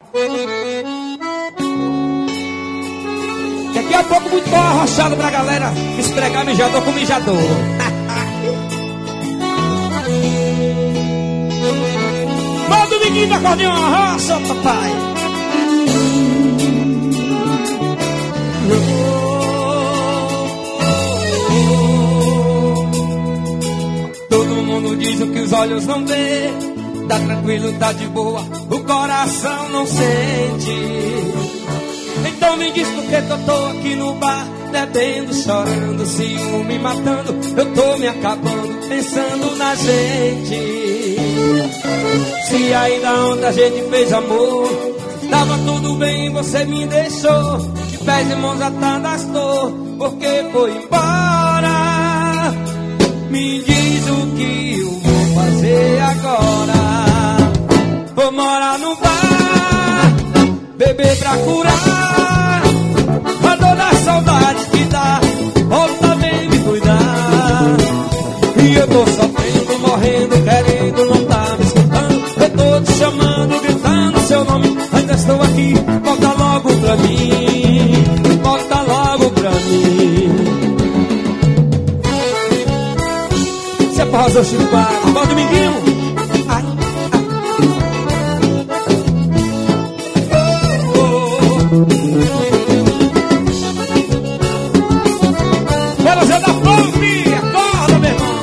Daqui a pouco muito bom arrochado pra galera esfregar mijador com mijador. Manda o menino acordeão, arrocha, papai. Todo mundo diz o que os olhos não vê. Tá tranquilo, tá de boa, o coração não sente. Então me diz por que eu tô aqui no bar, bebendo, chorando, ciúme matando. Eu tô me acabando, pensando na gente. Se ainda ontem a gente fez amor, tava tudo bem, você me deixou de pés e mãos atadas, tô, porque foi embora. Me diz o que eu vou fazer agora. Vou morar no bar, beber pra curar a dor da saudade que dá. Volta, vem me cuidar. E eu tô sofrendo, morrendo, querendo, não tá me escutando. Eu tô te chamando, gritando seu nome. Ainda estou aqui, volta logo pra mim. Volta logo pra mim. Se é pra Rosa Chico Bar, bota o dominguinho. Bora Zé da Fome, acorda, meu irmão.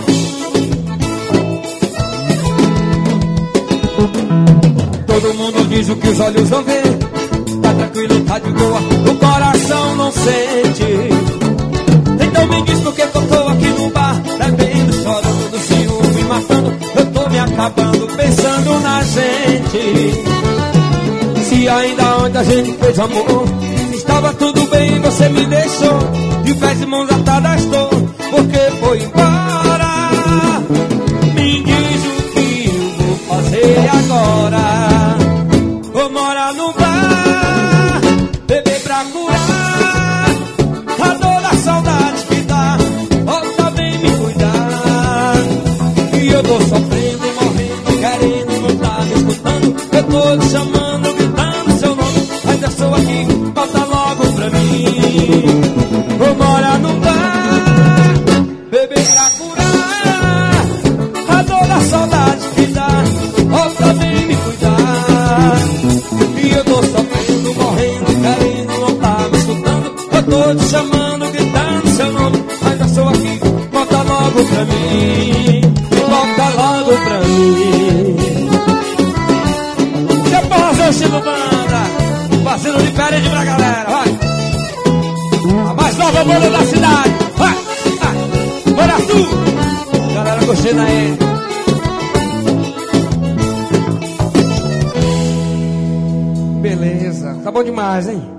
Todo mundo diz o que os olhos não vê. Tá tranquilo, tá de boa, o coração não sente. Então me diz por que eu tô aqui no bar, bebendo, chorando do ciúme, matando. Eu tô me acabando, pensando na gente. Se ainda ontem a gente fez amor, estava tudo bem, você me deixou de pés e mãos atadas, tô, porque foi embora. Me diz o que eu vou fazer agora. Vou morar no bar, beber pra curar a dor da saudade que dá. Volta, vem me cuidar. E eu tô sofrendo, morrendo, querendo, não tá me escutando. Eu tô te chamando, gritando seu nome. Ainda estou aqui, volta logo pra mim. Vou morar no bar, beber pra curar a dor da saudade que dá. Volta, vem me cuidar. E eu tô sofrendo, morrendo, querendo, não tá me escutando. Eu tô te chamando, gritando seu nome. Ainda estou aqui, volta logo pra mim. Volta logo pra mim. Você pode fazer o Chico Banda, fazendo diferente pra galera, vai. A mais nova banda da cidade, vai, vai. Bora tu, galera, gostei daí. Beleza, tá bom demais, hein?